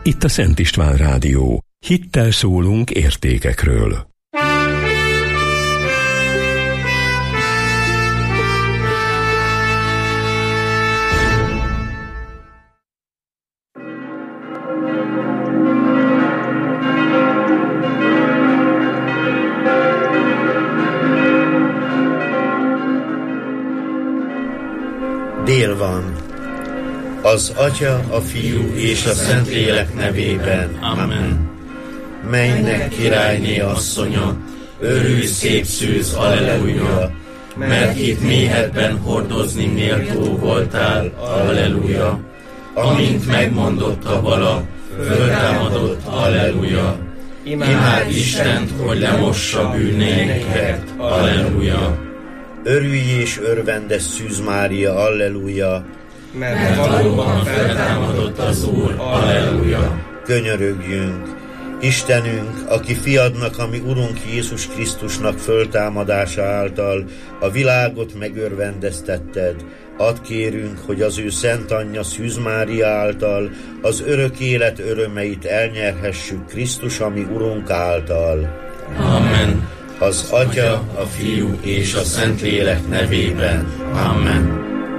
Itt a Szent István Rádió. Hittel szólunk értékekről. Dél van. Az Atya, a Fiú és a Szentlélek nevében. Amen. Menjnek királyné asszonya, örülj szép szűz, alleluja, mert itt méhedben hordozni méltó voltál, alleluja. Amint megmondotta vala, föltámadott, alleluja. Imád Istent, hogy lemossa bűneinket, alleluja. Örülj és örvendes Szűz Mária, alleluja, mert valóban feltámadott az Úr, alleluja. Könyörögjünk, Istenünk, aki fiadnak, ami Urunk Jézus Krisztusnak föltámadása által a világot megörvendeztetted, add kérünk, hogy az ő szent anyja Szűz Mária által az örök élet örömeit elnyerhessük Krisztus, ami Urunk által. Amen. Az Atya, a Fiú és a Szentlélek nevében. Amen.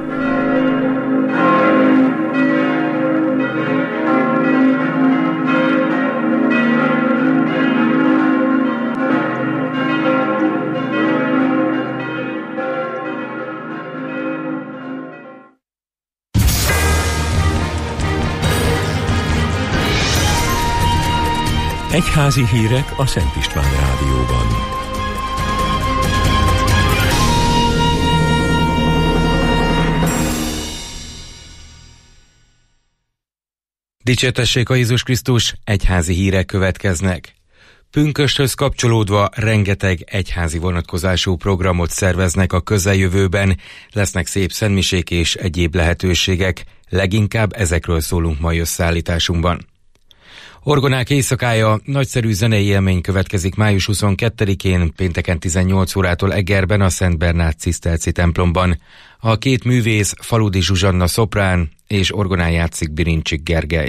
Egyházi hírek a Szent István Rádióban. Dicsértessék a Jézus Krisztus, egyházi hírek következnek. Pünkösthöz kapcsolódva rengeteg egyházi vonatkozású programot szerveznek a közeljövőben, lesznek szép szentmisék és egyéb lehetőségek, leginkább ezekről szólunk mai összeállításunkban. Orgonák éjszakája, nagyszerű zenei élmény következik május 22-én, pénteken 18 órától Egerben, a Szent Bernát Ciszterci templomban. A két művész, Faludi Zsuzsanna szoprán és orgonán játszik Birincsik Gergely.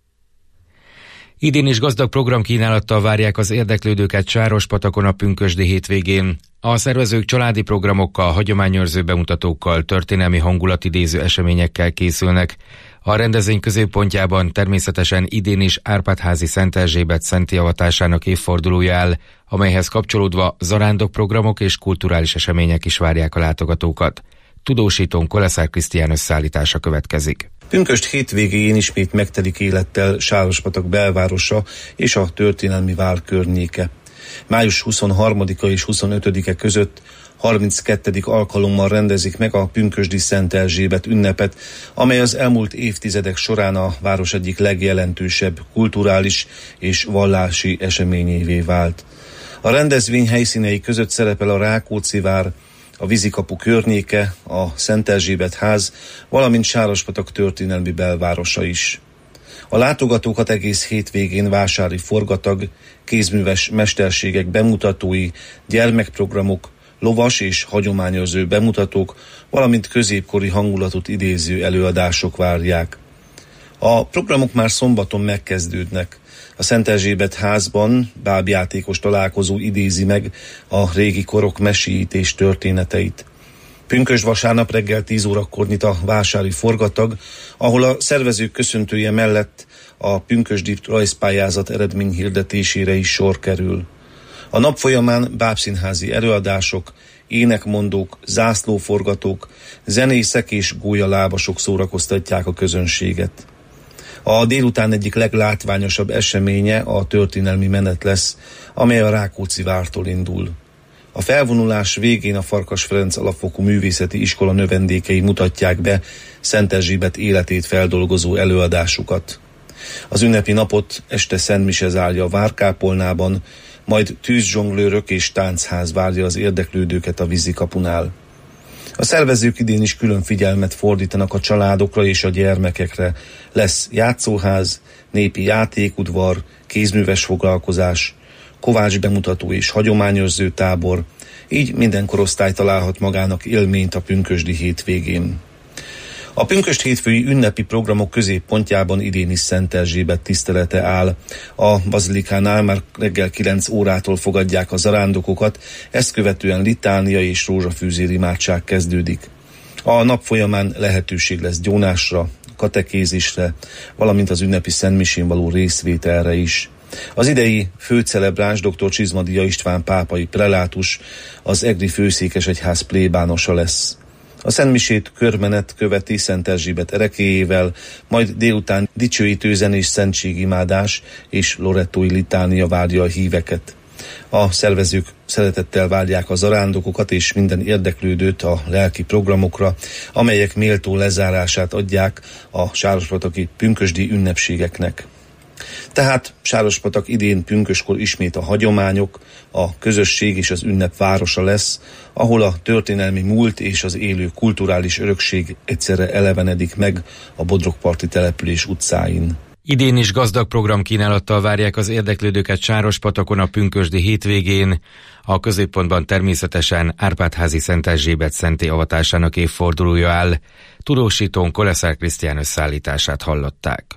Idén is gazdag programkínálattal várják az érdeklődőket Sárospatakon a pünkösdi hétvégén. A szervezők családi programokkal, hagyományőrző bemutatókkal, történelmi hangulatidéző eseményekkel készülnek. A rendezvény középpontjában természetesen idén is Árpád-házi Szent Erzsébet szenti avatásának évfordulója áll, amelyhez kapcsolódva zarándokprogramok és kulturális események is várják a látogatókat. Tudósítón Koleszár Krisztián összeállítása következik. Pünkösd hétvégén ismét megtelik élettel Sárospatak belvárosa és a történelmi vár környéke. Május 23-a és 25-e között 32. alkalommal rendezik meg a pünkösdi Szent Erzsébet ünnepet, amely az elmúlt évtizedek során a város egyik legjelentősebb kulturális és vallási eseményévé vált. A rendezvény helyszínei között szerepel a Rákóczi vár, a Vízikapu környéke, a Szent Erzsébet ház, valamint Sárospatak történelmi belvárosa is. A látogatókat egész hétvégén vásári forgatag, kézműves mesterségek bemutatói, gyermekprogramok, lovas és hagyományőrző bemutatók, valamint középkori hangulatot idéző előadások várják. A programok már szombaton megkezdődnek. A Szent Erzsébet házban bábjátékos találkozó idézi meg a régi korok meséítés történeteit. Pünkösd vasárnap reggel 10 órakor nyit a vásári forgatag, ahol a szervezők köszöntője mellett a pünkösdi rajzpályázat eredményhirdetésére is sor kerül. A nap folyamán bábszínházi előadások, énekmondók, zászlóforgatók, zenészek és gólyalábasok szórakoztatják a közönséget. A délután egyik leglátványosabb eseménye a történelmi menet lesz, amely a Rákóczi vártól indul. A felvonulás végén a Farkas Ferenc Alapfokú Művészeti Iskola növendékei mutatják be Szent Erzsébet életét feldolgozó előadásukat. Az ünnepi napot este szentmise zárja a várkápolnában, majd tűzzsonglőrök és táncház várja az érdeklődőket a Vízikapunál. A szervezők idén is külön figyelmet fordítanak a családokra és a gyermekekre. Lesz játszóház, népi játékudvar, kézműves foglalkozás, kovács bemutató és hagyományőrző tábor, így minden korosztály találhat magának élményt a pünkösdi hétvégén. A pünkösd hétfői ünnepi programok középpontjában idén is Szent Erzsébet tisztelete áll. A bazilikánál már reggel 9 órától fogadják a zarándokokat, ezt követően litánia és rózsafűzér imádság kezdődik. A nap folyamán lehetőség lesz gyónásra, katekézisre, valamint az ünnepi szentmisén való részvételre is. Az idei főcelebráns dr. Csizmadia István pápai prelátus, az egri főszékesegyház plébánosa lesz. A szentmisét körmenet követi Szent Erzsébet erekéjével, majd délután dicsőítő zenés szentségimádás és lorettói litánia várja a híveket. A szervezők szeretettel várják a zarándokokat és minden érdeklődőt a lelki programokra, amelyek méltó lezárását adják a sárospataki pünkösdi ünnepségeknek. Tehát Sárospatak idén pünköskor ismét a hagyományok, a közösség és az ünnep városa lesz, ahol a történelmi múlt és az élő kulturális örökség egyszerre elevenedik meg a Bodrogparti település utcáin. Idén is gazdag programkínálattal várják az érdeklődőket Sárospatakon a pünkösdi hétvégén. A középpontban természetesen Árpád-házi Szent Erzsébet szentté avatásának évfordulója áll. Tudósítón Koleszár Krisztián összeállítását hallották.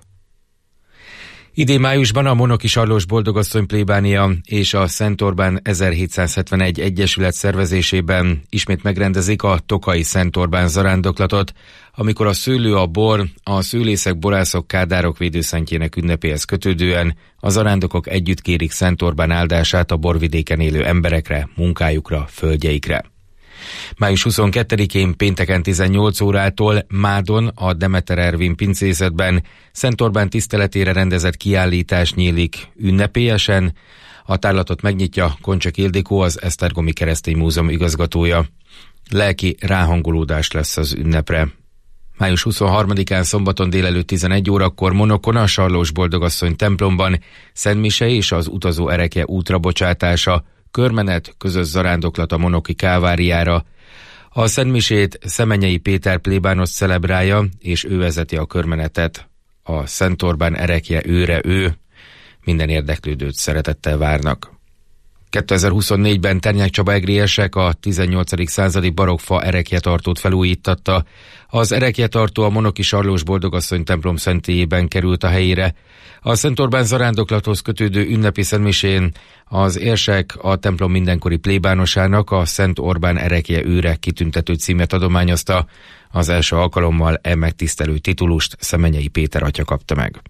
Idén májusban a Monoki Sarlós Boldogasszony plébánia és a Szent Orbán 1771 egyesület szervezésében ismét megrendezik a Tokai Szent Orbán zarándoklatot, amikor a szőlő, a bor, a szőlészek, borászok, kádárok védőszentjének ünnepéhez kötődően a zarándokok együtt kérik Szent Orbán áldását a borvidéken élő emberekre, munkájukra, földjeikre. Május 22-én pénteken 18 órától Mádon a Demeter Ervin pincészetben Szent Orbán tiszteletére rendezett kiállítás nyílik ünnepélyesen. A tárlatot megnyitja Koncsak Ildikó, az Esztergomi Keresztény Múzeum igazgatója. Lelki ráhangolódás lesz az ünnepre. Május 23-án szombaton délelőtt 11 órakor Monokon a Sarlós Boldogasszony templomban szentmise és az utazó erekje útra bocsátása, körmenet, közös zarándoklat a Monoki káváriára. A szentmisét Szemenyei Péter plébános celebrálja, és ő vezeti a körmenetet. A Szent Orbán erekje őre ő. Minden érdeklődőt szeretettel várnak. 2024-ben Ternyák Csaba egriesek a 18. századi barokkfa erekjetartót felújítatta. Az erekjetartó a Monoki Sarlós Boldogasszony templom szentélyében került a helyére. A Szent Orbán zarándoklathoz kötődő ünnepi szentmisén az érsek a templom mindenkori plébánosának a Szent Orbán erekje őre kitüntető címet adományozta. Az első alkalommal megtisztelő titulust Szemenyei Péter atya kapta meg.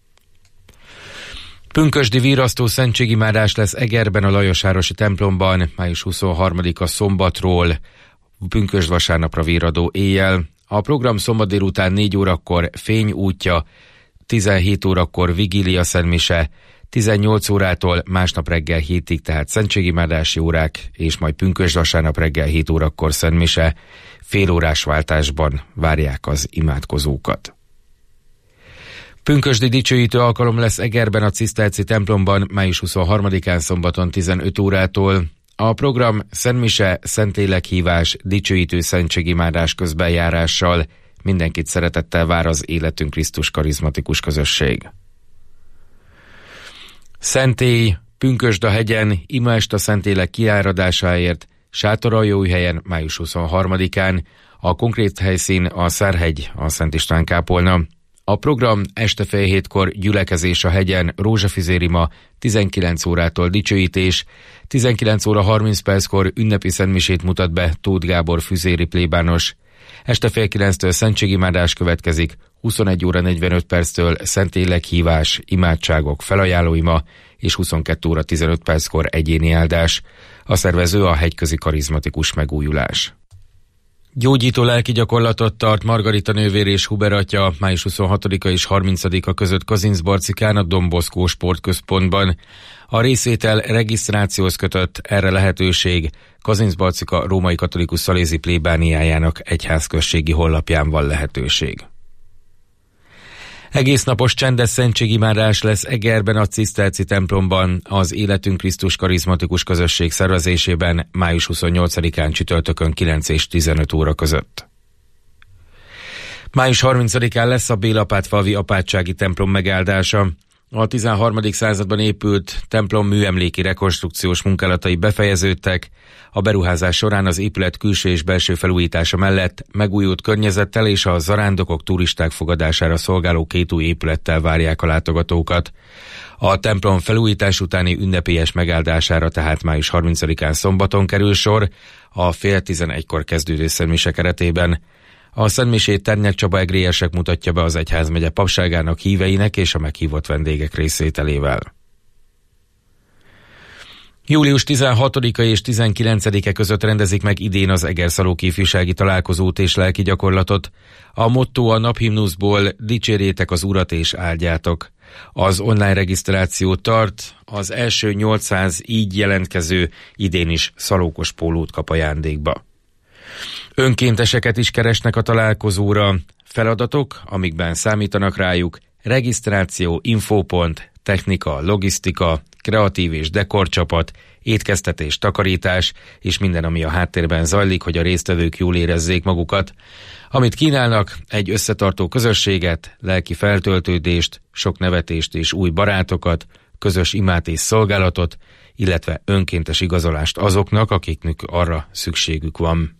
Pünkösdi virasztó szentségimádás lesz Egerben a Lajosvárosi templomban, május 23-a szombatról, pünkösd vasárnapra virradó éjjel. A program szombat délután 4 órakor Fény útja, 17 órakor Vigília szentmise, 18 órától másnap reggel 7-ig, tehát szentségimádási órák, és majd pünkösd vasárnap reggel 7 órakor szentmise. Félórás váltásban várják az imádkozókat. Pünkösdi dicsőítő alkalom lesz Egerben a Ciszterci templomban május 23-án szombaton 15 órától. A program szentmise, szentélekhívás, dicsőítő szentségimádás közbenjárással. Mindenkit szeretettel vár az Életünk Krisztus karizmatikus közösség. Szentély, pünkösd a hegyen, imaest a Szentélek kiáradásáért, Sátoraljóújhelyen május 23-án, a konkrét helyszín a Szárhegy, a Szent István kápolna. A program este fél 7-kor gyülekezés a hegyen, rózsafüzérima, 19 órától dicsőítés, 19 óra 30 perckor ünnepi szentmisét mutat be Tóth Gábor füzéri plébános. Este fél 9-től szentségimádás következik, 21 óra 45 perctől szentélekhívás, imádságok, felajánlóima, és 22 óra 15 perckor egyéni áldás. A szervező a hegyközi karizmatikus megújulás. Gyógyító lelki gyakorlatot tart Margarita nővér és Huber atya május 26-a és 30-a között Kazincbarcikán a Don Bosco sportközpontban. A részvétel regisztrációhoz kötött, erre lehetőség Kazincbarcika római katolikus szalézi plébániájának egyházközségi honlapján van lehetőség. Egész napos csendes szentségimádás lesz Egerben a Ciszterci templomban az Életünk Krisztus karizmatikus közösség szervezésében május 28-án csütörtökön 9 és 15 óra között. Május 30-án lesz a Bélapátfalvi apátsági templom megáldása. A 13. században épült templom műemléki rekonstrukciós munkálatai befejeződtek. A beruházás során az épület külső és belső felújítása mellett megújult környezettel és a zarándokok, turisták fogadására szolgáló 2 új épülettel várják a látogatókat. A templom felújítás utáni ünnepélyes megáldására tehát május 30-án szombaton kerül sor, a fél 11-kor kezdődő szentmise keretében. A szentmisét Ternyek Csaba egrélyesek mutatja be az egyházmegye papságának híveinek és a meghívott vendégek részvételével. Július 16-a és 19-e között rendezik meg idén az Egerszalóki ifjúsági találkozót és lelki gyakorlatot. A motto a naphimnuszból: dicsérjétek az Urat és áldjátok. Az online regisztráció tart, az első 800 így jelentkező idén is szalókos pólót kap ajándékba. Önkénteseket is keresnek a találkozóra. Feladatok, amikben számítanak rájuk: regisztráció, infópont, technika, logisztika, kreatív és dekorcsapat, étkeztetés, takarítás és minden, ami a háttérben zajlik, hogy a résztvevők jól érezzék magukat. Amit kínálnak: egy összetartó közösséget, lelki feltöltődést, sok nevetést és új barátokat, közös imát és szolgálatot, illetve önkéntes igazolást azoknak, akiknek arra szükségük van.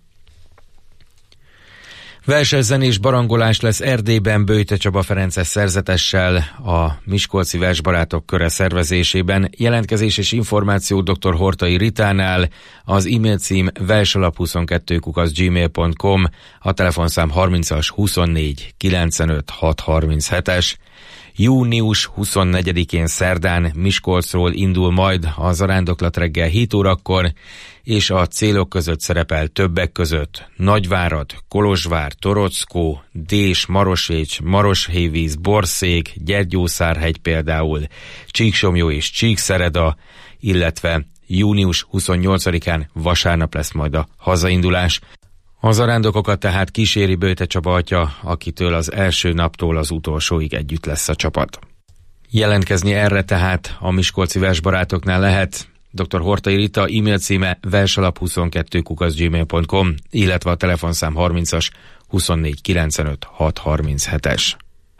Verses, zenés barangolás lesz Erdélyben Böjte Csaba Ferences szerzetessel a Miskolci Versbarátok köre szervezésében. Jelentkezés és információ dr. Hortai Ritánál, az e-mail cím versalap22@gmail.com, a telefonszám 30-as 24 95 637-es. Június 24-én szerdán Miskolcról indul majd a zarándoklat reggel 7 órakor, és a célok között szerepel többek között Nagyvárad, Kolozsvár, Torockó, Dés, Maroshécs, Maroshévíz, Borszék, Gyergyószárhegy például, Csíksomlyó és Csíkszereda, illetve június 28-án vasárnap lesz majd a hazaindulás. A zarándokokat tehát kíséri Böjte Csaba atya, akitől az első naptól az utolsóig együtt lesz a csapat. Jelentkezni erre tehát a Miskolci Versbarátoknál lehet. Dr. Hortai Rita e-mail címe versalap22@gmail.com, illetve a telefonszám 30-as 24 95 637-es.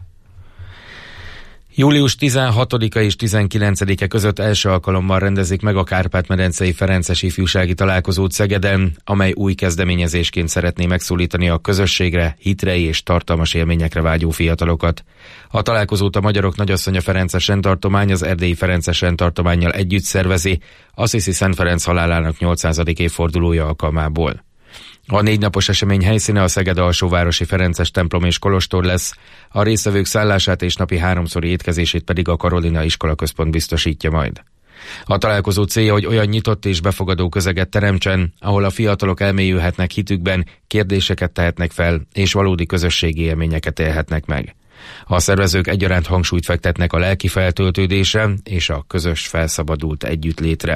Július 16-a és 19-e között első alkalommal rendezik meg a Kárpát-medencei Ferences ifjúsági találkozót Szegeden, amely új kezdeményezésként szeretné megszólítani a közösségre, hitre és tartalmas élményekre vágyó fiatalokat. A találkozót a Magyarok Nagyasszonya Ferences rendtartomány az Erdélyi Ferences rendtartománnyal együtt szervezi, Assisi Szent Ferenc halálának 800. évfordulója alkalmából. A 4 napos esemény helyszíne a Szeged alsóvárosi Ferences templom és kolostor lesz, a résztvevők szállását és napi 3-szori étkezését pedig a Karolina Iskolaközpont biztosítja majd. A találkozó célja, hogy olyan nyitott és befogadó közeget teremtsen, ahol a fiatalok elmélyülhetnek hitükben, kérdéseket tehetnek fel, és valódi közösségi élményeket élhetnek meg. A szervezők egyaránt hangsúlyt fektetnek a lelki feltöltődésre és a közös felszabadult együttlétre.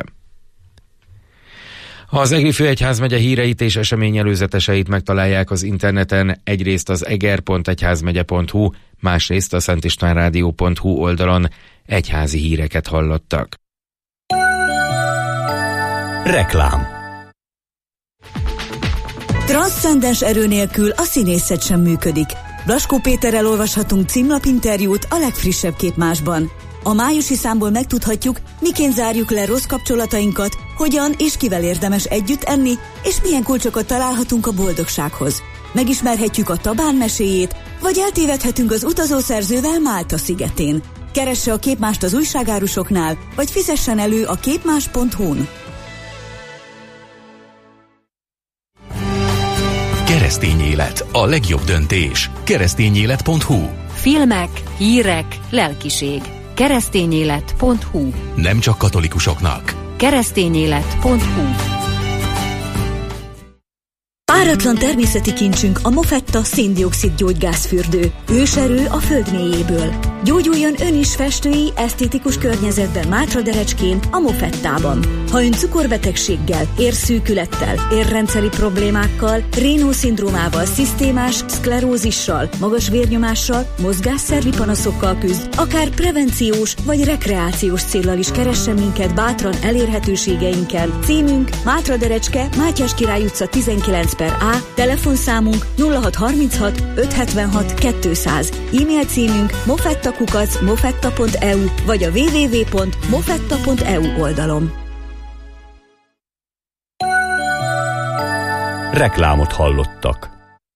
Az Egri Főegyházmegye híreit és esemény előzeteseit megtalálják az interneten, egyrészt az eger.egyházmegye.hu, másrészt a szentistvánrádió.hu oldalon. Egyházi híreket hallottak. Reklám. Transzcendens erő nélkül a színészet sem működik. Blaskó Péterrel olvashatunk címlapinterjút a legfrissebb képmásban. A májusi számból megtudhatjuk, miként zárjuk le rossz kapcsolatainkat, hogyan és kivel érdemes együtt enni, és milyen kulcsokat találhatunk a boldogsághoz. Megismerhetjük a Tabán meséjét, vagy eltévedhetünk az utazószerzővel Málta szigetén. Keresse a képmást az újságárusoknál, vagy fizessen elő a képmás.hu-n. Keresztény élet, a legjobb döntés. Keresztényélet.hu. Filmek, hírek, lelkiség. Keresztényélet.hu. Nem csak katolikusoknak. Keresztényélet.hu. Páratlan természeti kincsünk a Mofetta szén-dioxid gyógygázfürdő. Őserő a föld mélyéből. Gyógyuljon ön is festői, esztétikus környezetben Mátraderecskén, a Mofettában. Ha ön cukorbetegséggel, érszűkülettel, érrendszeri problémákkal, Raynaud-szindrómával, szisztémás szklerózissal, magas vérnyomással, mozgásszervi panaszokkal küzd, akár prevenciós vagy rekreációs céllal is keressen minket bátran elérhetőségeinkkel. Címünk Mátraderecske, Mátyás Király utca 19/A, telefonszámunk 0636 576 200, e-mail címünk mofetta info@mofetta.eu vagy a www.mofetta.eu oldalon. Reklámot hallottak.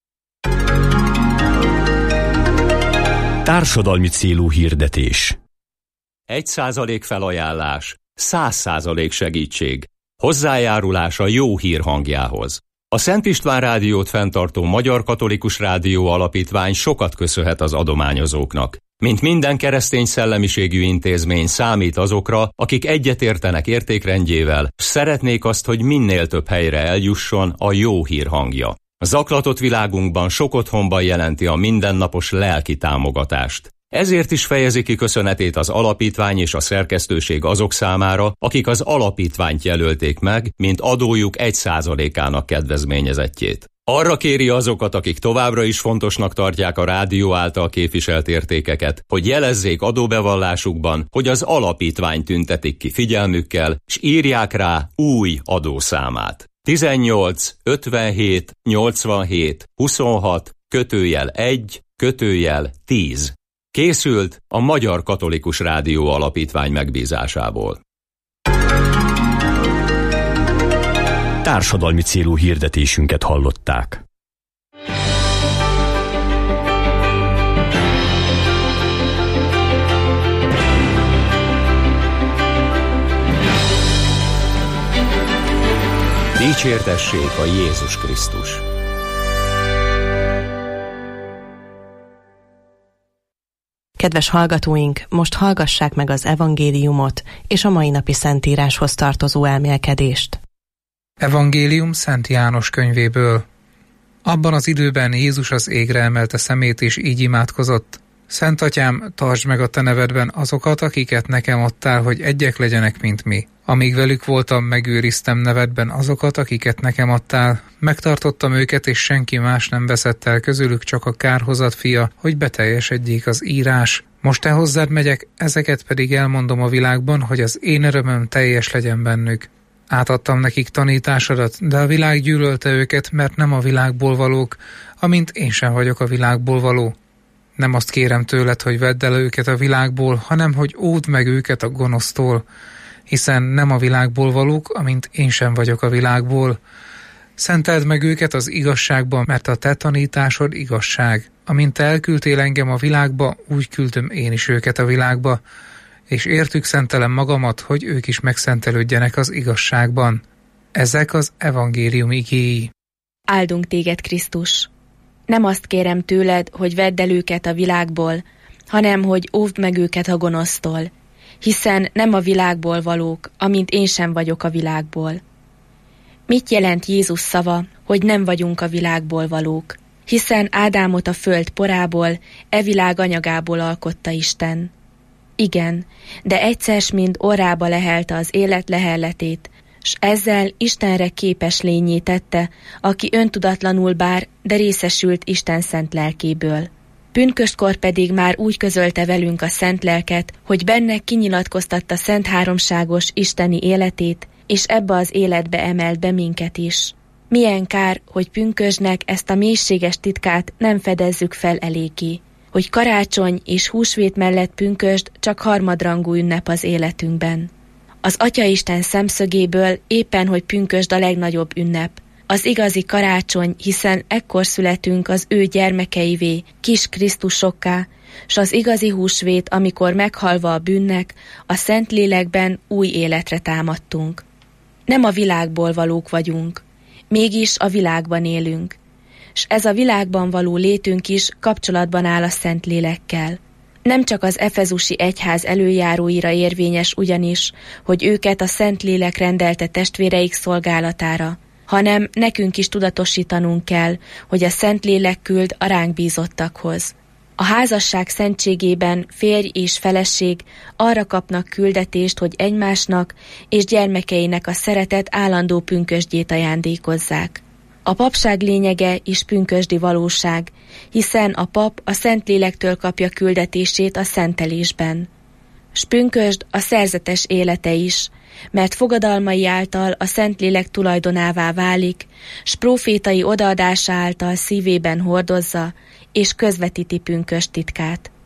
Társadalmi célú hirdetés. 1% felajánlás, 100% segítség. Hozzájárulás a jó hír hangjához. A Szent István Rádiót fenntartó Magyar Katolikus Rádió Alapítvány sokat köszönhet az adományozóknak. Mint minden keresztény szellemiségű intézmény számít azokra, akik egyetértenek értékrendjével, s szeretnék azt, hogy minél több helyre eljusson a jó hír hangja. A zaklatott világunkban sok otthonban jelenti a mindennapos lelki támogatást. Ezért is fejezi ki köszönetét az alapítvány és a szerkesztőség azok számára, akik az alapítványt jelölték meg, mint adójuk 1%-ának kedvezményezettjét. Arra kéri azokat, akik továbbra is fontosnak tartják a rádió által képviselt értékeket, hogy jelezzék adóbevallásukban, hogy az alapítvány tüntetik ki figyelmükkel, s írják rá új adószámát. 18 57 87 26 /1 /10. Készült a Magyar Katolikus Rádió Alapítvány megbízásából. Társadalmi célú hirdetésünket hallották. Dicsértessék a Jézus Krisztus! Kedves hallgatóink, most hallgassák meg az evangéliumot és a mai napi szentíráshoz tartozó elmélkedést. Evangélium Szent János könyvéből. Abban az időben Jézus az égre emelte szemét, és így imádkozott. Szent Atyám, tartsd meg a te nevedben azokat, akiket nekem adtál, hogy egyek legyenek, mint mi. Amíg velük voltam, megőriztem nevedben azokat, akiket nekem adtál. Megtartottam őket, és senki más nem veszett el közülük, csak a kárhozat fia, hogy beteljesedjék az írás. Most te hozzád megyek, ezeket pedig elmondom a világban, hogy az én örömöm teljes legyen bennük. Átadtam nekik tanításodat, de a világ gyűlölte őket, mert nem a világból valók, amint én sem vagyok a világból való. Nem azt kérem tőled, hogy vedd el őket a világból, hanem hogy óvd meg őket a gonosztól, hiszen nem a világból valók, amint én sem vagyok a világból. Szenteld meg őket az igazságban, mert a te tanításod igazság. Amint te elküldtél engem a világba, úgy küldöm én is őket a világba, és értük szentelem magamat, hogy ők is megszentelődjenek az igazságban. Ezek az evangélium igéi. Áldunk téged, Krisztus! Nem azt kérem tőled, hogy vedd el őket a világból, hanem hogy óvd meg őket a gonosztól, hiszen nem a világból valók, amint én sem vagyok a világból. Mit jelent Jézus szava, hogy nem vagyunk a világból valók? Hiszen Ádámot a föld porából, e világ anyagából alkotta Isten. Igen, de egyszer mind orrába lehelte az élet lehelletét, s ezzel Istenre képes lényé tette, aki öntudatlanul bár, de részesült Isten szent lelkéből. Pünköstkor pedig már úgy közölte velünk a szent lelket, hogy benne kinyilatkoztatta szent háromságos isteni életét, és ebbe az életbe emelt be minket is. Milyen kár, hogy pünkösdnek ezt a mélységes titkát nem fedezzük fel eléggé, hogy karácsony és húsvét mellett pünkösd csak harmadrangú ünnep az életünkben. Az Atyaisten szemszögéből éppen, hogy pünkösd a legnagyobb ünnep, az igazi karácsony, hiszen ekkor születünk az ő gyermekeivé, kis Krisztusokká, s az igazi húsvét, amikor meghalva a bűnnek, a Szentlélekben új életre támadtunk. Nem a világból valók vagyunk, mégis a világban élünk, s ez a világban való létünk is kapcsolatban áll a Szentlélekkel. Nem csak az efezusi egyház előjáróira érvényes ugyanis, hogy őket a Szentlélek rendelte testvéreik szolgálatára, hanem nekünk is tudatosítanunk kell, hogy a Szentlélek küld a ránk bízottakhoz. A házasság szentségében férj és feleség arra kapnak küldetést, hogy egymásnak és gyermekeinek a szeretet állandó pünkösdjét ajándékozzák. A papság lényege is pünkösdi valóság, hiszen a pap a Szentlélektől kapja küldetését a szentelésben. S pünkösd a szerzetes élete is, mert fogadalmai által a Szentlélek tulajdonává válik, s prófétai odaadása által szívében hordozza és közvetíti pünkösd titkát.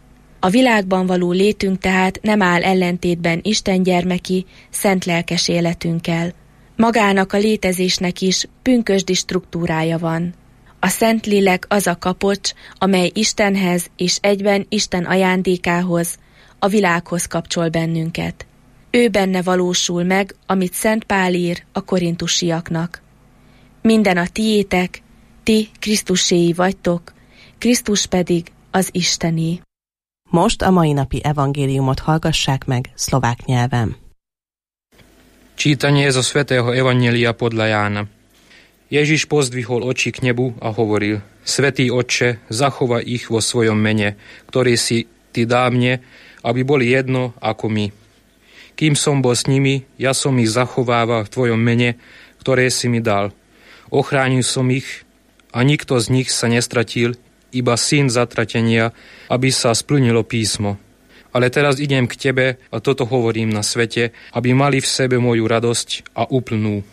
A világban való létünk tehát nem áll ellentétben Isten gyermeki, szent lelkes életünkkel. Magának a létezésnek is pünkösdi struktúrája van. A Szentlélek az a kapocs, amely Istenhez és egyben Isten ajándékához, a világhoz kapcsol bennünket. Ő benne valósul meg, amit Szent Pál ír a korintusiaknak. Minden a tiétek, ti Krisztuséi vagytok, Krisztus pedig az Istené. Most a mai napi evangéliumot hallgassák meg szlovák nyelven. Čítanie zo svätého Evanjelia podľa Jána. Ježiš pozdvihol oči k nebu a hovoril: Svätý Otče, zachovaj ich vo svojom mene, ktorý si ty dá mne, aby boli jedno ako my. Kým som bol s nimi, ja som ich zachovával v tvojom mene, ktoré si mi dal. Ochránil som ich a nikto z nich sa nestratil, iba syn zatratenia, aby sa splnilo písmo. Ale teraz idem k tebe a toto hovorím na svete, aby mali v sebe moju radosť a úplnú.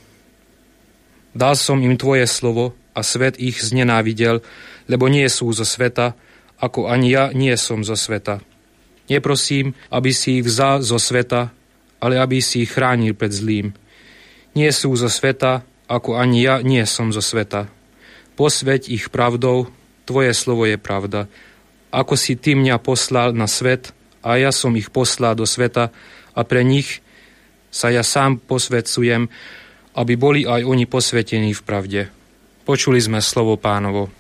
Dal som im tvoje slovo a svet ich znenávidel, lebo nie sú zo sveta, ako ani ja nie som zo sveta. Neprosím, aby si ich vzal zo sveta, ale aby si ich chránil pred zlým. Nie sú zo sveta, ako ani ja nie som zo sveta. Posväť ich pravdou, tvoje slovo je pravda. Ako si ty mňa poslal na svet, a ja som ich poslal do sveta a pre nich sa ja sám posvedcujem, aby boli aj oni posvetení v pravde. Počuli sme slovo Pánovo.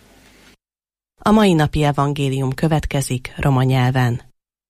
A mai napi evangélium következik roma nyelven.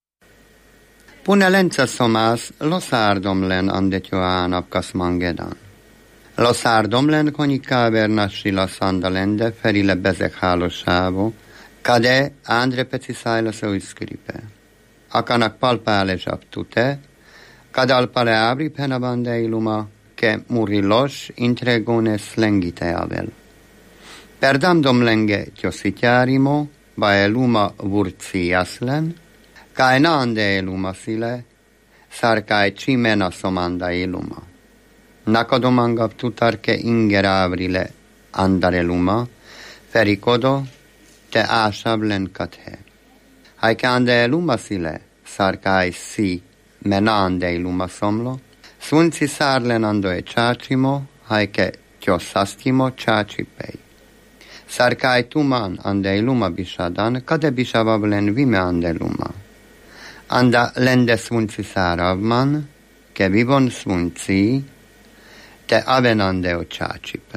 Punelenca szomás loszárdomlen andetjoának kaszmangedan. Loszárdomlen konikábernassi laszandalende ferile bezek hálossávo, kade ándre peci szájlasz uiszkripe. Akanak palpále zsaptute, kadal pale ábri penabandeiluma, ke murillos intregones lengiteavel. Perdamdom lenge tjoszityárimo, baeluma vurciaslen, kai naandeiluma sile, sarkai cimena somandailuma. Nakadomangap tutarke ingeravrile andareluma, ferikodo te ásablen kathe. Haikándeiluma sile, sarkai si menandeiluma somlo, sunci sarlen andoe csácsimo, haike tjosszasztimo csácsipei. Sarkai tuman andeiluma bisadan, kade bisavablen vime andeluma. Anda lende sunci száravman, ke vivon sunci, te avenandeo csácsipe.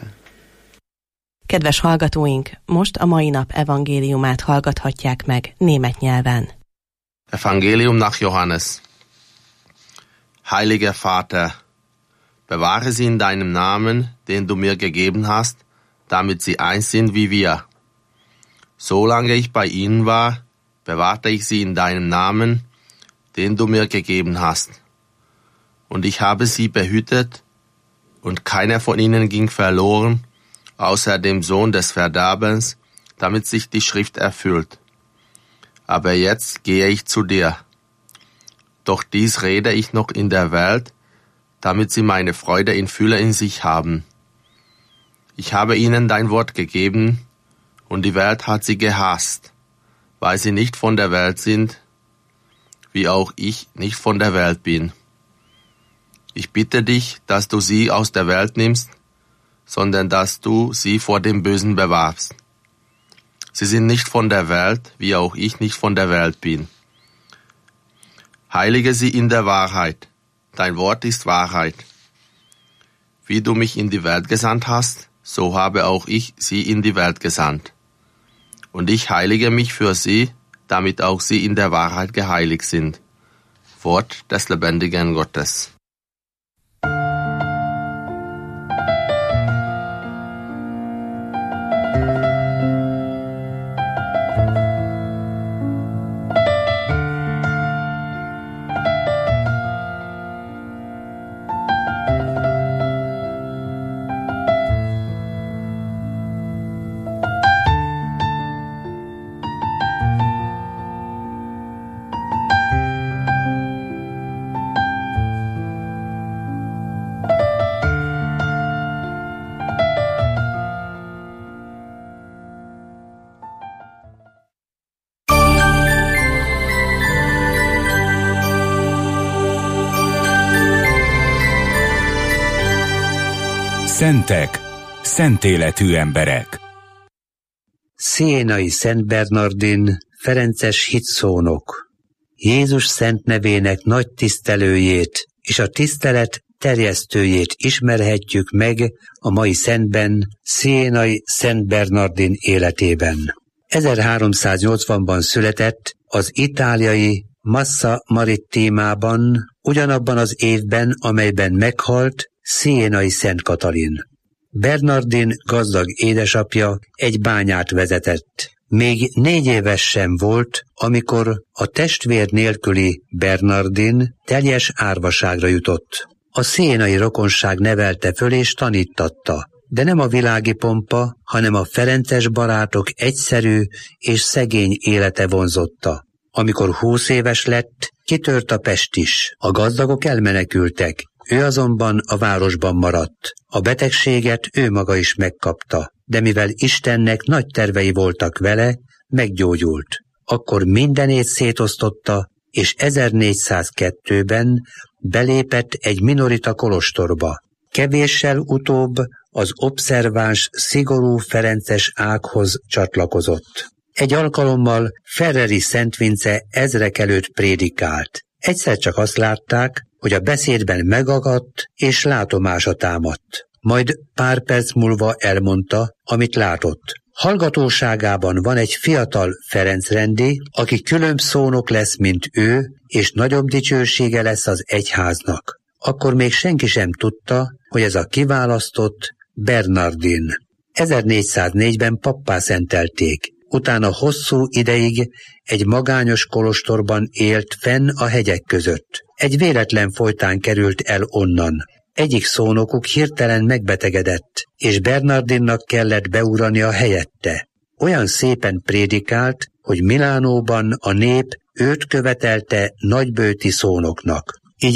Kedves hallgatóink, most a mai nap evangéliumát hallgathatják meg német nyelven. Evangelium nach Johannes. Heiliger Vater, bewahre sie in deinem Namen, den du mir gegeben hast, damit sie eins sind wie wir. Solange ich bei ihnen war, bewahrte ich sie in deinem Namen, den du mir gegeben hast. Und ich habe sie behütet, und keiner von ihnen ging verloren, außer dem Sohn des Verderbens, damit sich die Schrift erfüllt. Aber jetzt gehe ich zu dir. Doch dies rede ich noch in der Welt, damit sie meine Freude in Fülle in sich haben. Ich habe ihnen dein Wort gegeben, und die Welt hat sie gehasst, weil sie nicht von der Welt sind, wie auch ich nicht von der Welt bin. Ich bitte dich, dass du sie aus der Welt nimmst, sondern dass du sie vor dem Bösen bewahrst. Sie sind nicht von der Welt, wie auch ich nicht von der Welt bin. Heilige sie in der Wahrheit. Dein Wort ist Wahrheit. Wie du mich in die Welt gesandt hast, so habe auch ich sie in die Welt gesandt. Und ich heilige mich für sie, damit auch sie in der Wahrheit geheiligt sind. Wort des lebendigen Gottes. Szentek, szentéletű emberek. Sienai Szent Bernardin, ferences hitszónok. Jézus szent nevének nagy tisztelőjét és a tisztelet terjesztőjét ismerhetjük meg a mai szentben, Sienai Szent Bernardin életében. 1380-ban született az itáliai Massa Marittimában, ugyanabban az évben, amelyben meghalt Sienai Szent Katalin. Bernardin gazdag édesapja egy bányát vezetett. Még 4 éves sem volt, amikor a testvér nélküli Bernardin teljes árvaságra jutott. A sienai rokonság nevelte föl és tanítatta, de nem a világi pompa, hanem a ferences barátok egyszerű és szegény élete vonzotta. Amikor 20 éves lett, kitört a pest is. A gazdagok elmenekültek, ő azonban a városban maradt. A betegséget ő maga is megkapta, de mivel Istennek nagy tervei voltak vele, meggyógyult. Akkor mindenét szétosztotta, és 1402-ben belépett egy minorita kolostorba. Kevéssel utóbb az obszerváns, szigorú ferences ághoz csatlakozott. Egy alkalommal Ferreri Szent Vince ezrek előtt prédikált. Egyszer csak azt látták, hogy a beszédben megagadt és látomása támadt. Majd pár perc múlva elmondta, amit látott. Hallgatóságában van egy fiatal Ferencrendi, aki különb szónok lesz, mint ő, és nagyobb dicsősége lesz az egyháznak. Akkor még senki sem tudta, hogy ez a kiválasztott Bernardin. 1404-ben pappá szentelték. Utána hosszú ideig egy magányos kolostorban élt fenn a hegyek között. Egy véletlen folytán került el onnan. Egyik szónokuk hirtelen megbetegedett, és Bernardinnak kellett beurania helyette. Olyan szépen prédikált, hogy Milánóban a nép őt követelte nagybőti szónoknak. Így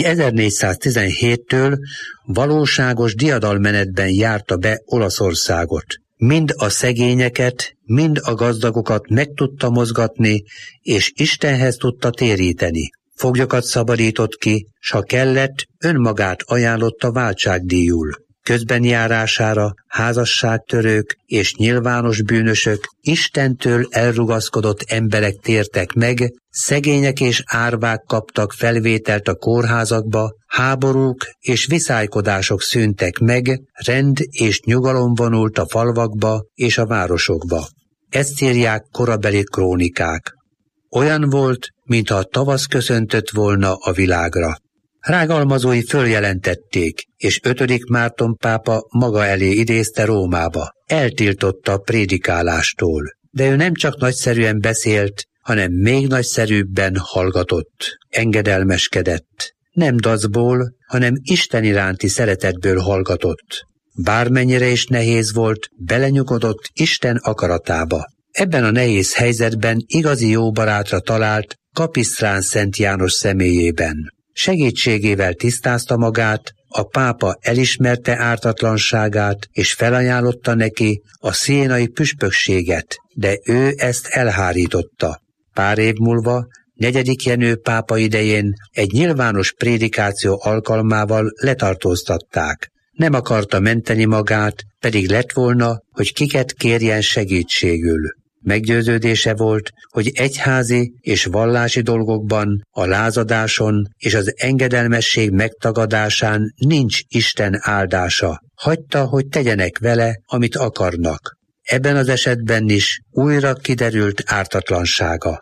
1417-től valóságos diadalmenetben járta be Olaszországot. Mind a szegényeket, mind a gazdagokat meg tudta mozgatni, és Istenhez tudta téríteni. Foglyokat szabadított ki, s ha kellett, önmagát ajánlotta váltságdíjul. Közbenjárására házasságtörők és nyilvános bűnösök, Istentől elrugaszkodott emberek tértek meg, szegények és árvák kaptak felvételt a kórházakba, háborúk és viszálykodások szűntek meg, rend és nyugalom vonult a falvakba és a városokba. Ezt írják korabeli krónikák. Olyan volt, mintha a tavasz köszöntött volna a világra. Rágalmazói följelentették, és 5. Márton pápa maga elé idézte Rómába. Eltiltotta a prédikálástól, de ő nem csak nagyszerűen beszélt, hanem még nagyszerűbben hallgatott, engedelmeskedett. Nem dacból, hanem Isten iránti szeretetből hallgatott. Bármennyire is nehéz volt, belenyugodott Isten akaratába. Ebben a nehéz helyzetben igazi jó barátra talált Kapisztrán Szent János személyében. Segítségével tisztázta magát, a pápa elismerte ártatlanságát, és felajánlotta neki a sienai püspökséget, de ő ezt elhárította. Pár év múlva, 4. Jenő pápa idején egy nyilvános prédikáció alkalmával letartóztatták. Nem akarta menteni magát, pedig lett volna, hogy kiket kérjen segítségül. Meggyőződése volt, hogy egyházi és vallási dolgokban, a lázadáson és az engedelmesség megtagadásán nincs Isten áldása. Hagyta, hogy tegyenek vele, amit akarnak. Ebben az esetben is újra kiderült ártatlansága.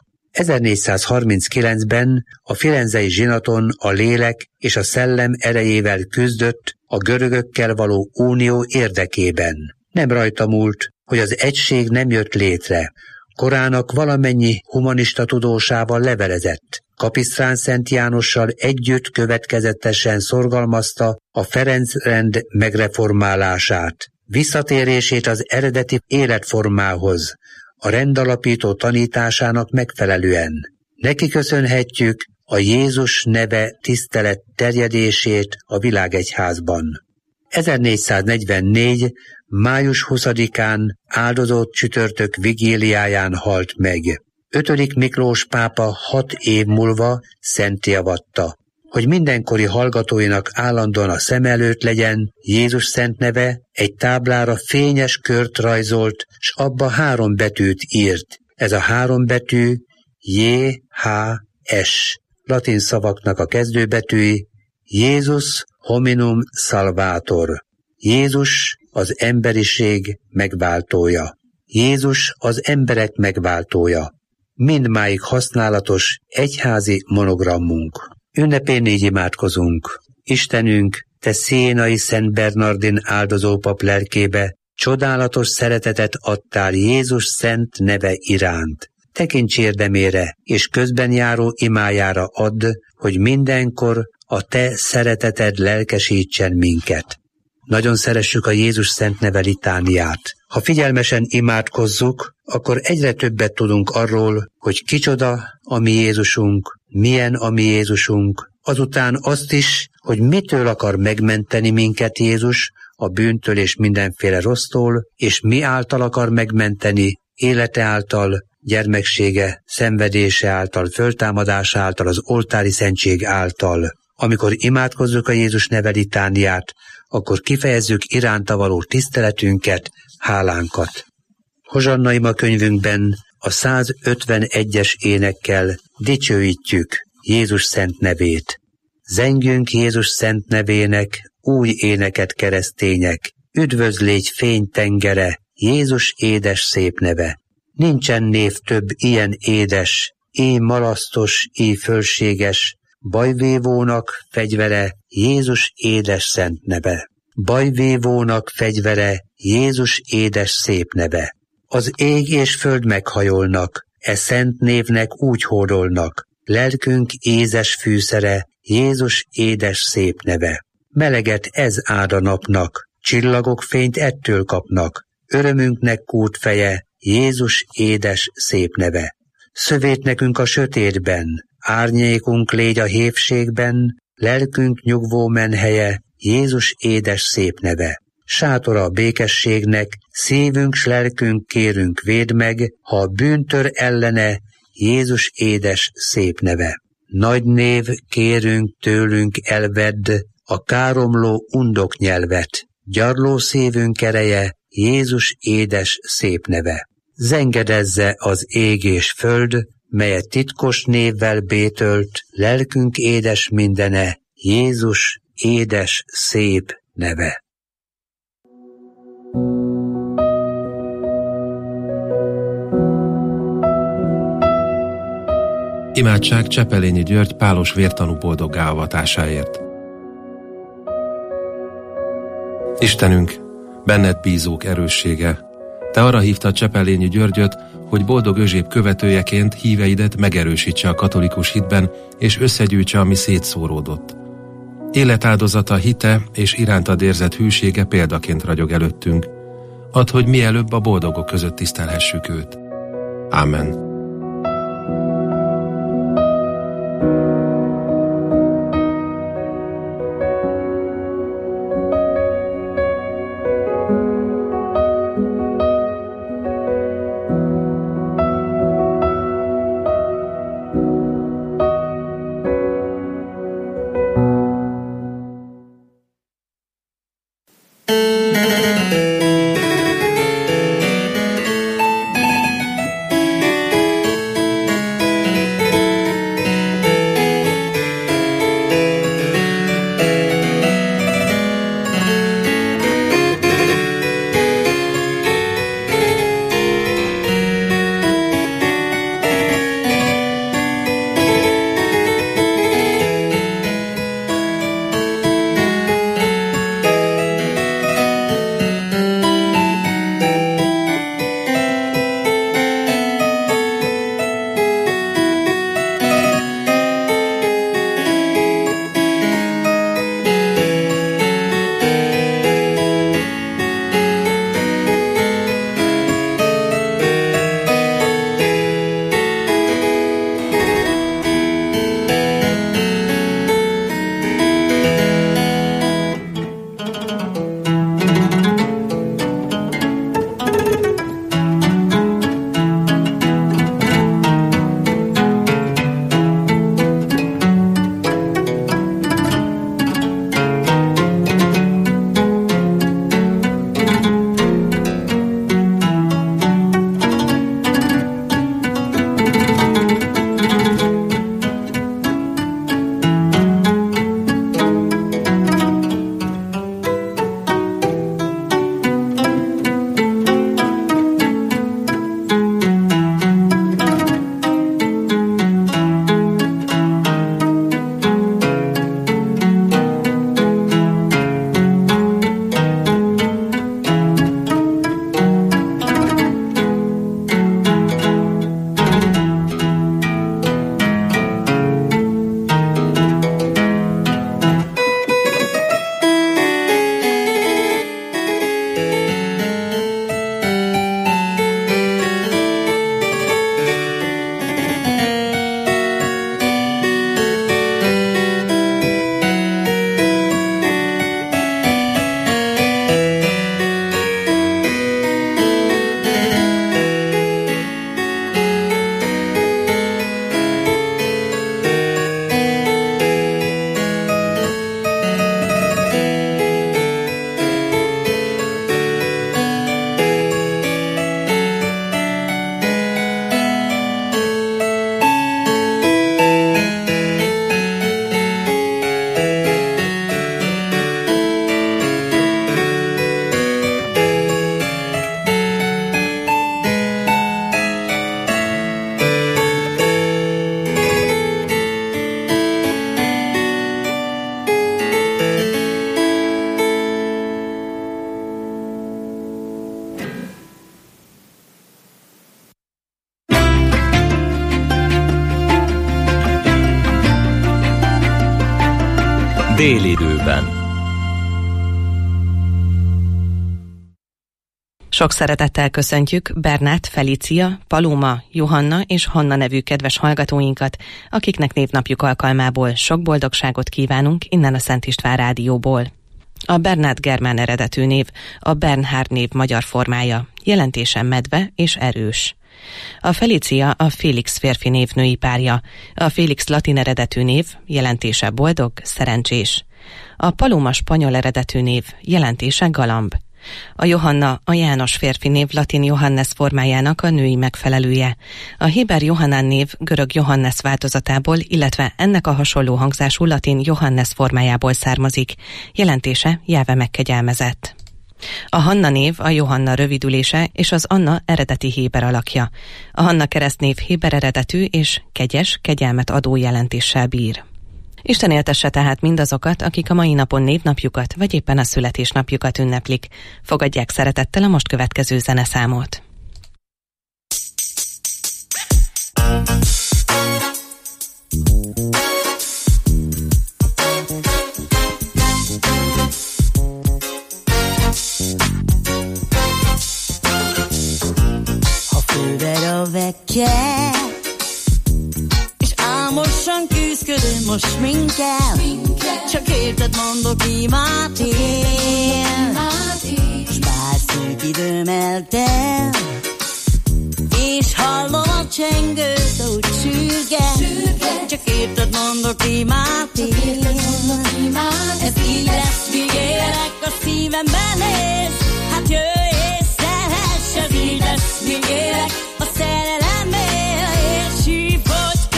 1439-ben a firenzei zsinaton a lélek és a szellem erejével küzdött a görögökkel való unió érdekében. Nem rajta múlt, hogy az egység nem jött létre. Korának valamennyi humanista tudósával levelezett. Kapisztrán Szent Jánossal együtt következetesen szorgalmazta a Ferenc-rend megreformálását, visszatérését az eredeti életformához, a rendalapító tanításának megfelelően. Neki köszönhetjük a Jézus neve tisztelet terjedését a világegyházban. 1444. május 20-án áldozott csütörtök vigíliáján halt meg. 5. Miklós pápa 6 év múlva szentté avatta. hogy mindenkori hallgatóinak állandóan a szem előtt legyen Jézus szent neve, egy táblára fényes kört rajzolt, s abba 3 betűt írt. Ez a 3 betű J-H-S, latin szavaknak a kezdőbetűi, Jézus hominum salvator. Jézus az emberiség megváltója. Jézus az emberek megváltója. Mindmáig használatos egyházi monogrammunk. Ünnepén így imádkozunk. Istenünk, te Sienai Szent Bernardin áldozópap lelkébe csodálatos szeretetet adtál Jézus szent neve iránt. Tekints érdemére és közben járó imájára add, hogy mindenkor a te szereteted lelkesítsen minket. Nagyon szeressük a Jézus szent neve litániát. Ha figyelmesen imádkozzuk, akkor egyre többet tudunk arról, hogy kicsoda a mi Jézusunk, milyen a mi Jézusunk, azután azt is, hogy mitől akar megmenteni minket Jézus, a bűntől és mindenféle rossztól, és mi által akar megmenteni, élete által, gyermeksége, szenvedése által, föltámadása által, az oltári szentség által. Amikor imádkozzuk a Jézus neve litániát, akkor kifejezzük iránta való tiszteletünket, hálánkat. Hozsanna ima könyvünkben a 151-es énekkel dicsőítjük Jézus szent nevét. Zengjünk Jézus szent nevének új éneket, keresztények, üdvözlégy fénytengere, Jézus édes szép neve. Nincsen név több ilyen édes, így malasztos, így fölséges, bajvívónak fegyvere, Jézus édes szent neve. Bajvívónak fegyvere, Jézus édes szép neve. Az ég és föld meghajolnak, e szent névnek úgy hódolnak, lelkünk ézes fűszere, Jézus édes szép neve. Meleget ez áld a napnak, csillagok fényt ettől kapnak, örömünknek kútfeje, Jézus édes szép neve. Szövét nekünk a sötétben, árnyékunk légy a hévségben, lelkünk nyugvó menhelye, Jézus édes szép neve. Sátora a békességnek, szívünk s lelkünk kérünk védd meg, ha a bűntör ellene, Jézus édes szép neve. Nagy név kérünk tőlünk elvedd, a káromló undok nyelvet, gyarló szívünk ereje, Jézus édes szép neve. Zengedezze az ég és föld, melyet titkos névvel bétölt, lelkünk édes mindene, Jézus édes szép neve. Imádság Csepelényi György pálos vértanú boldoggá avatásáért. Istenünk, benned bízók erőssége, te arra hívtad Csepelényi Györgyöt, hogy boldog Özséb követőjeként híveidet megerősítse a katolikus hitben, és összegyűjtse, ami szétszóródott. Életáldozata, hite és irántad érzett hűsége példaként ragyog előttünk. Add, hogy mielőbb a boldogok között tisztelhessük őt. Ámen. Délidőben. Sok szeretettel köszöntjük Bernát, Felícia, Paloma, Johanna és Hanna nevű kedves hallgatóinkat, akiknek névnapjuk alkalmából sok boldogságot kívánunk innen a Szent István Rádióból. A Bernát germán eredetű név, a Bernhard név magyar formája, jelentése medve és erős. A Felícia a Félix férfi név női párja, a Félix latin eredetű név, jelentése boldog, szerencsés. A Paloma spanyol eredetű név, jelentése galamb. A Johanna a János férfi név latin Johannes formájának a női megfelelője. A héber Johannán név görög Johannes változatából, illetve ennek a hasonló hangzású latin Johannes formájából származik. Jelentése Jáve megkegyelmezett. A Hanna név a Johanna rövidülése és az Anna eredeti héber alakja. A Hanna keresztnév héber eredetű és kegyes, kegyelmet adó jelentéssel bír. Isten éltesse tehát mindazokat, akik a mai napon névnapjukat vagy éppen a születésnapjukat ünneplik. Fogadják szeretettel a most következő zeneszámot. Ha földer a vekker, álmosan küzdködöm most minket, csak érted mondok imát én. S bár szűk időm eltel, és hallom a csengőt, ahogy sürget, csak érted mondok imát én. Ez így lesz, míg élek, a szívemben ész. Hát jöjj és szeress, ez így lesz, míg élek, a szerelemmel és hívod.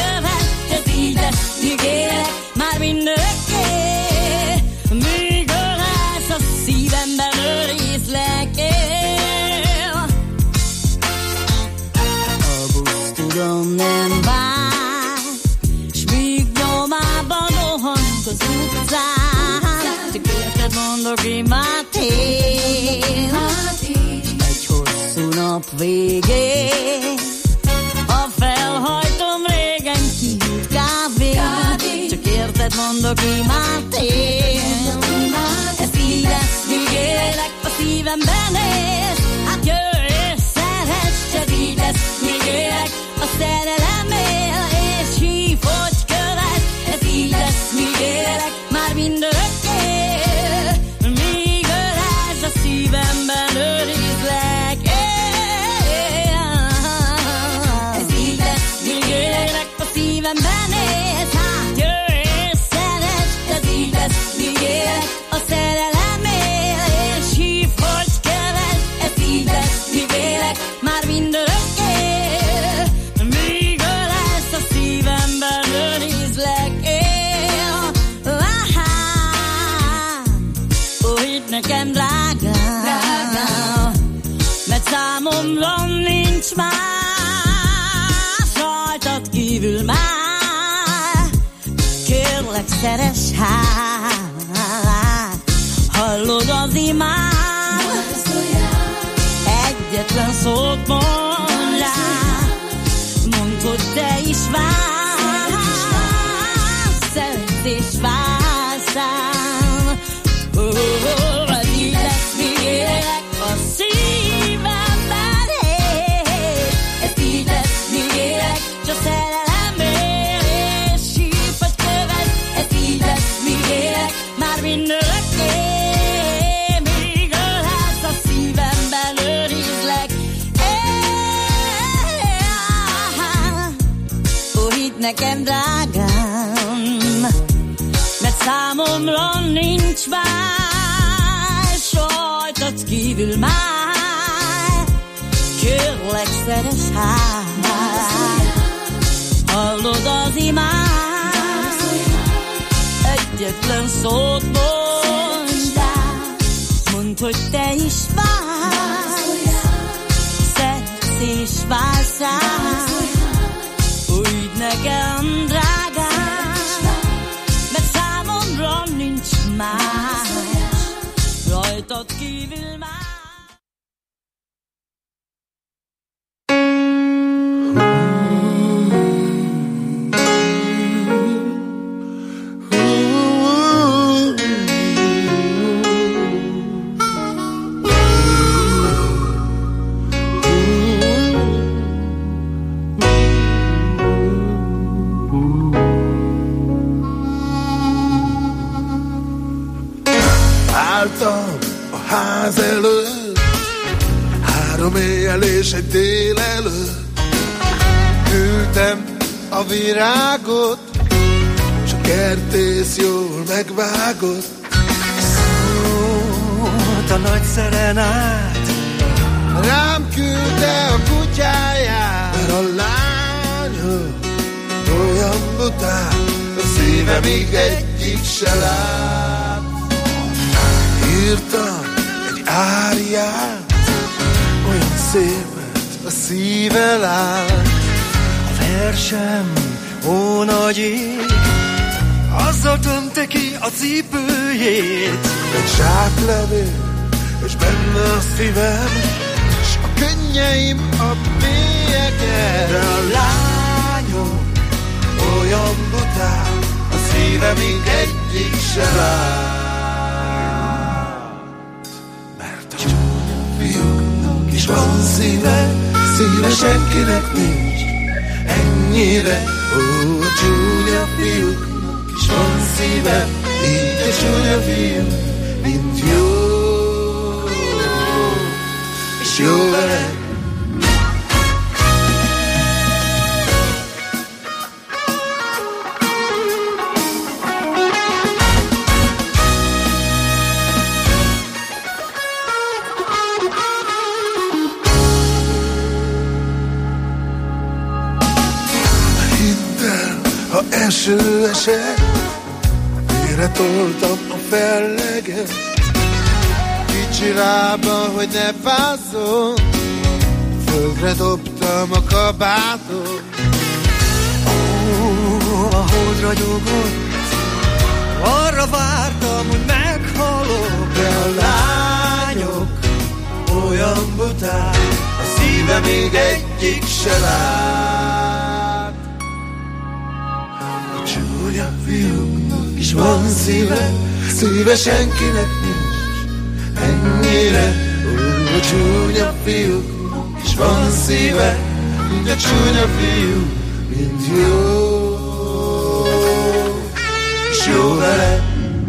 Míg élek, már mindörökké, míg ölelsz, a szívemben őrizlek él. A busz tudom nem vár, s míg nyomában rohanunk az utcán, csak érted mondok imát én. Egy hosszú nap végén, a felhajtom régen kihűlt kávét, csak érted mondok imát én. Ez így lesz, míg élek, a szívemben ész. Hát jöjj és szeress, ez így lesz, míg élek, a szerelemnél, és hív, hogy követ. Ez így lesz, míg élek, már mindörökké, míg ölelsz, a szívemben őrizlek én. Ez így lesz, míg élek, a szívemben ész. Hát jöjj és szeress, ez így lesz, míg élek, a szerelemnél, és hív, hogy követ. Ez így lesz, míg élek, már mindörökké, míg ölelsz, a szívemben őrizlek én. Ó, hidd nekem, drágám, mert számomra nincs más rajtad kívül már. Kérlek, szeress hát, hallod az imát, egyetlen szót mondd rá, mondd, hogy te is vársz, szeretsz és vársz rám. Ez így lesz, míg élek, a szívemben él. Ez így lesz, míg élek, csak szerelemért, és hív, hogy követ. Ez így lesz, míg élek, már mindörökké, míg ölelsz, a szívemben őrizlek én. Ó, hidd nekem, drágám, mert számomra nincs más rajtad kívül már. Kérlek, szeress hát, hallod az imát, egyetlen szót mondd rá, mondd, hogy te is vársz, szeretsz és vársz rám. Úgy nekem, drágám, mert számomra nincs más rajtad kívül már. ház előtt, 3 éjjel és egy délelőtt küldtem a virágot, s a kertész jól megvágott. Szólt a nagy szerenát, rám küldte a kutyáját, mert a lányom olyan bután, a szívem még egyik se lát. Írtam egy áriát, olyan szépet a szíve lát. A versem, ó nagy ég, azzal tömte ki a cipőjét. Egy zsáklevél, és benne a szívem, és a könnyeim a mélyeken. De a lányom olyan bután, a szíve még egyik se lát. Mert a csúnya fiúknak is van szíve, szíve senkinek nincs ennyire. Ó, a csúnya fiúknak is van szíve, így a csúnya fiú, mint jó, és jó vele. Ha eső esett, mire toltam a felleget, kicsi lába, hogy ne fázzon, földre dobtam a kabátot. Ó, a hold ragyogott, arra vártam, hogy meghalok, de a lányok olyan bután, a szíve még egyik se lát. Csúnya fiúknak is van szíve, szíve senkinek nincs ennyire. Ó, a csúnya fiúknak is van szíve, mint a csúnya fiú, mint jó, és jó vele.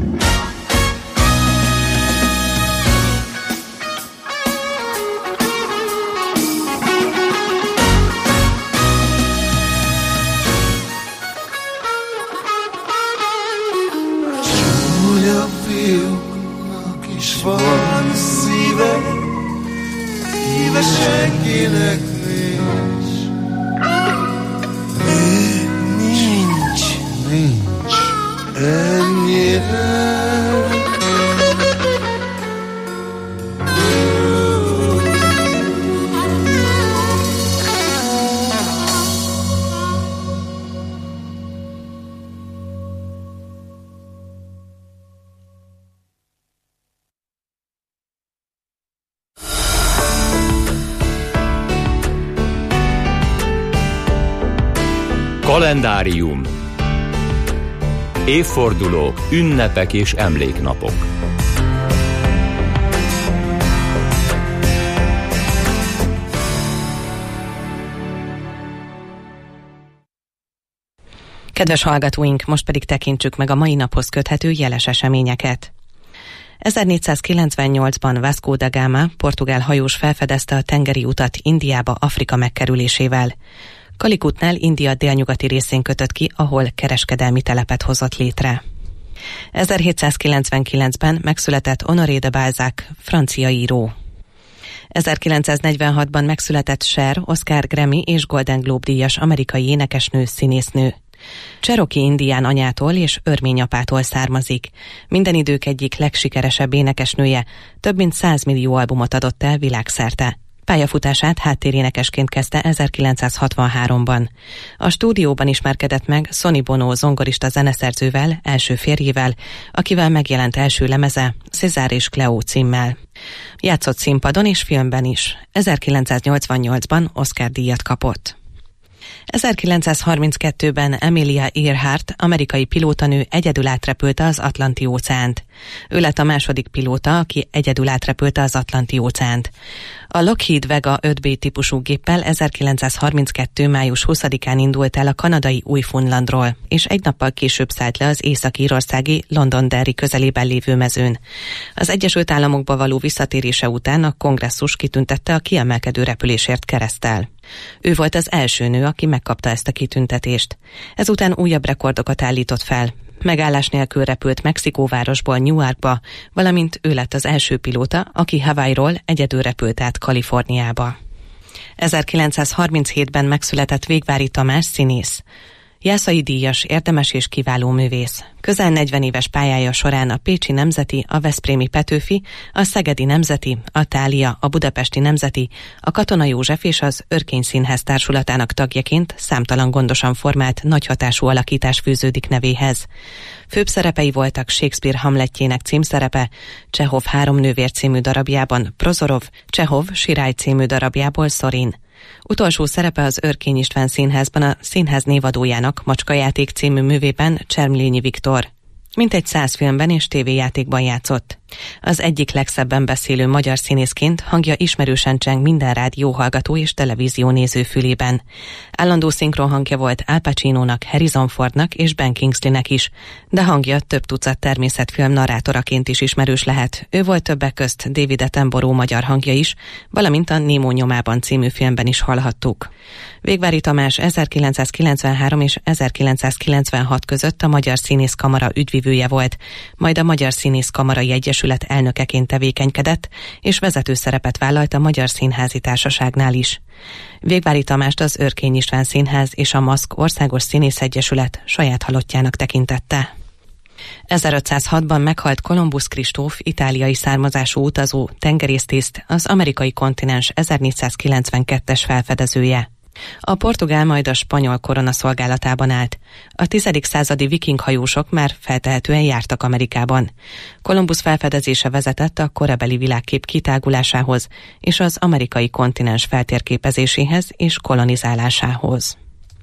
Van szíve, szíve senkinek nincs. Nincs ennyire. Kalendárium. Évfordulók, ünnepek és emléknapok. Kedves hallgatóink, most pedig tekintsük meg a mai naphoz köthető jeles eseményeket. 1498-ban Vasco da Gama, portugál hajós felfedezte a tengeri utat Indiába Afrika megkerülésével. Kalikutnál India délnyugati részén kötött ki, ahol kereskedelmi telepet hozott létre. 1799-ben megszületett Honoré de Balzac, francia író. 1946-ban megszületett Cher, Oscar, Grammy és Golden Globe díjas amerikai énekesnő, színésznő. Cherokee indián anyától és örmény apától származik. Minden idők egyik legsikeresebb énekesnője, több mint 100 millió albumot adott el világszerte. Pályafutását háttérénekesként kezdte 1963-ban. A stúdióban ismerkedett meg Sonny Bono zongorista zeneszerzővel, első férjével, akivel megjelent első lemeze, César és Cleo címmel. Játszott színpadon és filmben is. 1988-ban Oscar-díjat kapott. 1932-ben Amelia Earhart, amerikai pilótanő egyedül átrepülte az Atlanti-óceánt. Ő lett a második pilóta, aki egyedül átrepülte az Atlanti-óceánt. A Lockheed Vega 5B típusú géppel 1932. május 20-án indult el a kanadai Új-Fundlandról, és egy nappal később szállt le az észak-írországi Londonderry közelében lévő mezőn. Az Egyesült Államokba való visszatérése után a kongresszus kitüntette a kiemelkedő repülésért kereszttel. Ő volt az első nő, aki megkapta ezt a kitüntetést. Ezután újabb rekordokat állított fel. Megállás nélkül repült Mexikóvárosból Newarkba, valamint ő lett az első pilóta, aki Hawaiiról egyedül repült át Kaliforniába. 1937-ben megszületett Végvári Tamás színész. Jászai díjas, érdemes és kiváló művész. Közel 40 éves pályája során a Pécsi Nemzeti, a Veszprémi Petőfi, a Szegedi Nemzeti, a Thália, a Budapesti Nemzeti, a Katona József és az Örkény Színház társulatának tagjaként számtalan gondosan formált, nagyhatású alakítás fűződik nevéhez. Főbb szerepei voltak Shakespeare Hamletjének címszerepe, Csehov 3 nővér című darabjában Prozorov, Csehov Sirály című darabjából Szorin. Utolsó szerepe az Örkény István Színházban a színház névadójának Macskajáték című művében Csermlényi Viktor. Mintegy 100 filmben és tévéjátékban játszott. Az egyik legszebben beszélő magyar színészként hangja ismerősen cseng minden rádióhallgató és televíziónéző fülében. Állandó szinkronhangja volt Al Pacinónak, Harrison Fordnak és Ben Kingsleynek is, de hangja több tucat természetfilm narrátoraként is ismerős lehet. Ő volt többek közt David Attenborough magyar hangja is, valamint a Némó nyomában című filmben is hallhattuk. Végvári Tamás 1993 és 1996 között a Magyar Színészkamara ügyvivője volt, majd a Magyar Színészkamarai Egyesület elnökeként tevékenykedett, és vezető szerepet vállalt a Magyar Színházi Társaságnál is. Végvári Tamást az Örkény István Színház és a MASZK Országos Színészegyesület saját halottjának tekintette. 1506-ban meghalt Kolumbusz Kristóf, itáliai származású utazó, tengerésztiszt, az amerikai kontinens 1492-es felfedezője. A portugál majd a spanyol korona szolgálatában állt. A 10. századi viking hajósok már feltehetően jártak Amerikában. Kolumbusz felfedezése vezetett a korabeli világkép kitágulásához és az amerikai kontinens feltérképezéséhez és kolonizálásához.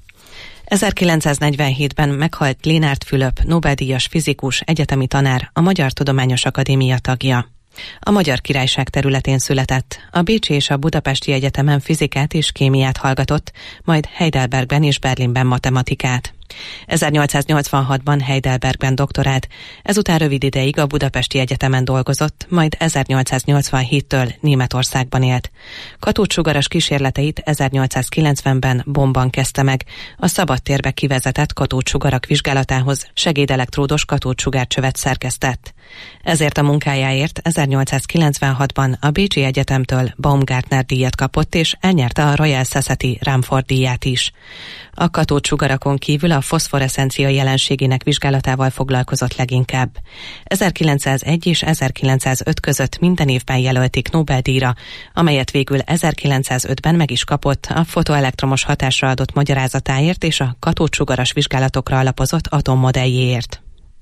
1947-ben meghalt Lénárt Fülöp, Nobel-díjas fizikus, egyetemi tanár, a Magyar Tudományos Akadémia tagja. A Magyar Királyság területén született, a Bécsi és a Budapesti Egyetemen fizikát és kémiát hallgatott, majd Heidelbergben és Berlinben matematikát. 1886-ban Heidelbergben doktorált, ezután rövid ideig a Budapesti Egyetemen dolgozott, majd 1887-től Németországban élt. Katódsugaras kísérleteit 1890-ben Bonnban kezdte meg, a szabadtérbe kivezetett katódsugarak vizsgálatához segédelektródos katódsugárcsövet szerkesztett. Ezért a munkájáért 1896-ban a Bécsi Egyetemtől Baumgartner díjat kapott, és elnyerte a Royal Society Rumford díját is. A katódsugarakon kívül a foszforeszencia jelenségének vizsgálatával foglalkozott leginkább. 1901 és 1905 között minden évben jelölték Nobel-díjra, amelyet végül 1905-ben meg is kapott a fotoelektromos hatásra adott magyarázatáért és a katódsugaras vizsgálatokra alapozott atommodelljéért.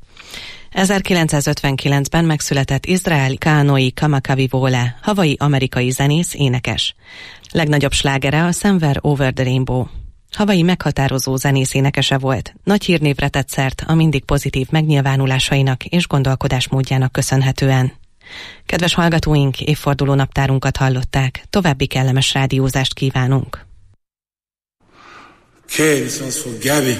1959-ben megszületett Izrael Kánoly Kamakawiwo'ole, havai amerikai zenész, énekes. Legnagyobb slágere a Somewhere Over the Rainbow. Havai meghatározó zenész énekese volt, nagy hírnévre tett szert a mindig pozitív megnyilvánulásainak és gondolkodásmódjának köszönhetően. Kedves hallgatóink, évforduló naptárunkat hallották, további kellemes rádiózást kívánunk. Okay, this one's for Gabby.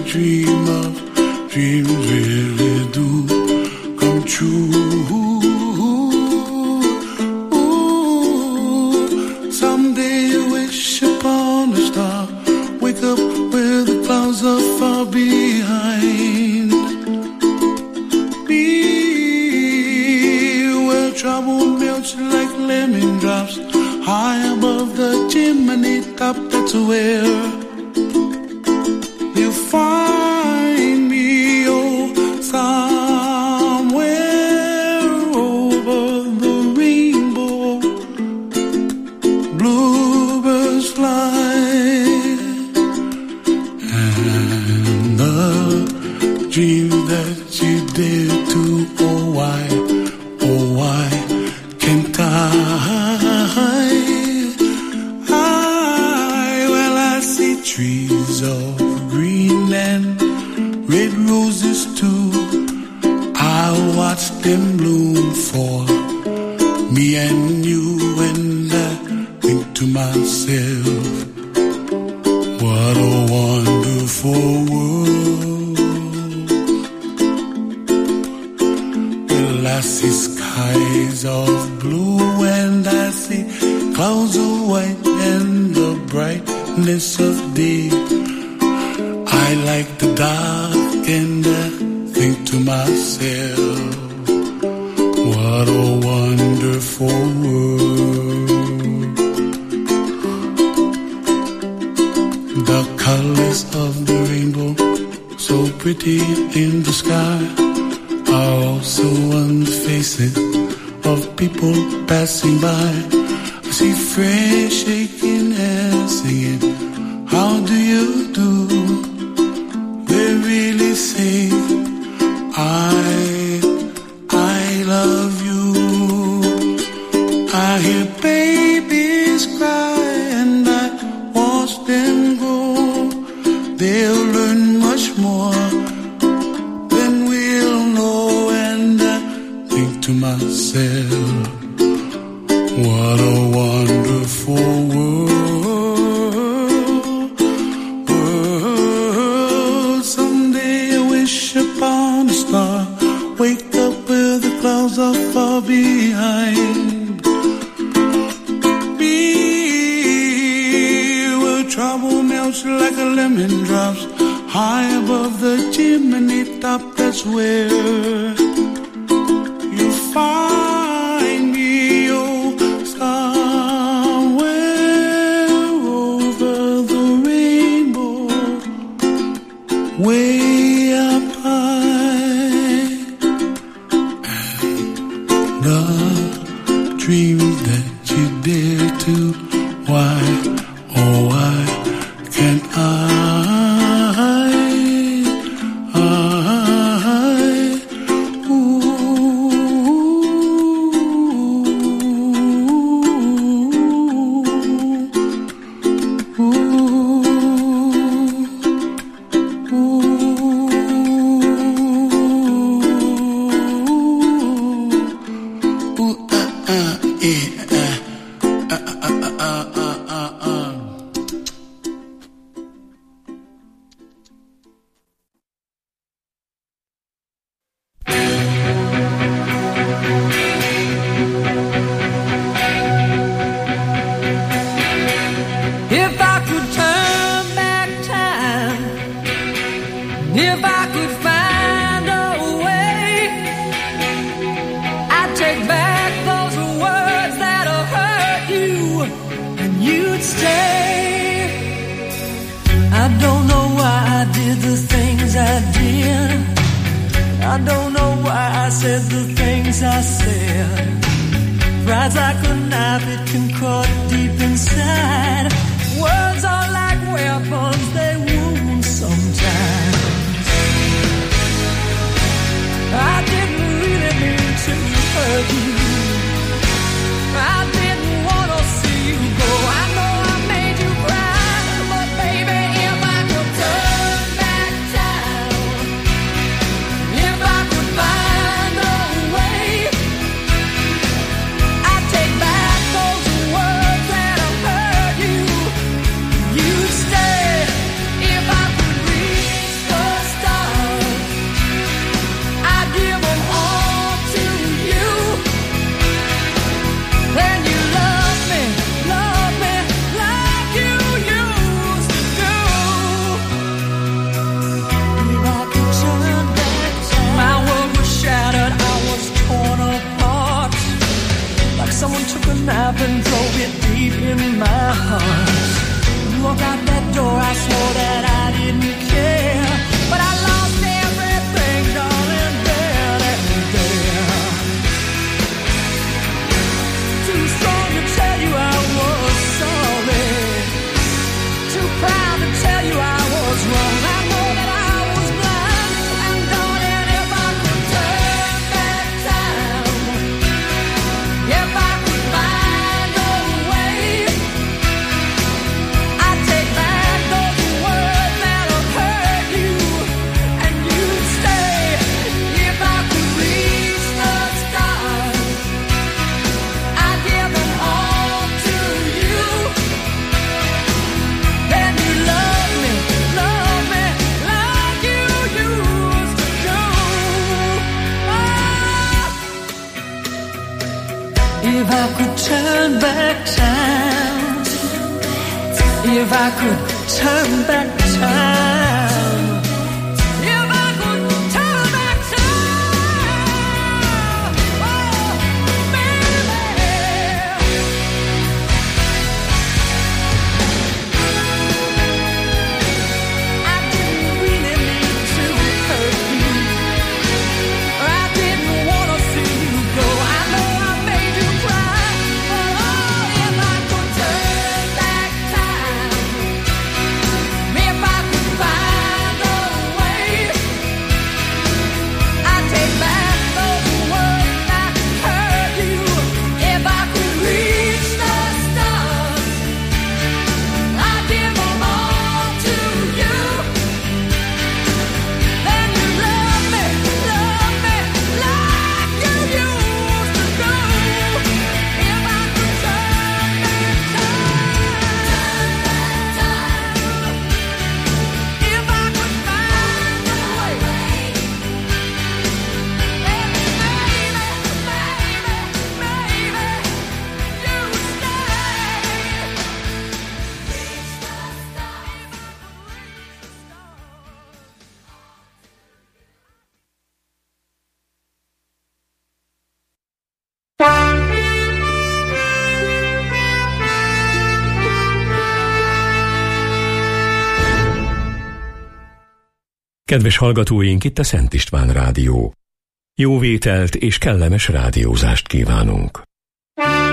dream of dreams really do come true. Someday you wish upon a star, wake up where the clouds are far behind. Be where trouble melts like lemon drops, high above the chimney top. That's where you find me, oh, somewhere over the rainbow. Bluebirds fly, and the dream that you did to, oh why can't I? Well, I see trees of green and red roses too. I'll watch them bloom for me and you, and I think to myself, what a wonderful world. Well, I see skies of blue and I see clouds of white and the brightness of day. I like the dark and I think to myself, what a wonderful world. The colors of the rainbow, so pretty in the sky, are also on the faces of people passing by. I see friends shaking hands singing, how do you do? They really say, I love you. I hear babies cry and I watch them go. They'll learn much more than we'll know, and I think to myself, what a wonderful world. Someday I wish upon a star, wake up where the clouds are far behind. Be where trouble melts like a lemon drops, high above the chimney top. That's where you find me, oh, somewhere over the rainbow, way up high. And the dreams that you dare to, why, oh why can't I? Take back those words that I heard If I could turn back time, if I could turn back time, oh, baby, I didn't really mean to hurt you, or I didn't want to see you go. I know I made you cry, but oh, if I could turn back time, if I could find a way, I'd take back those words I heard you. If I could reach the stars, I'd give them all to you. Then you love me like you used to do. If I could turn back time, if I could find a way, maybe, you'd Kedves hallgatóink, itt a Szent István Rádió. Jó vételt és kellemes rádiózást kívánunk.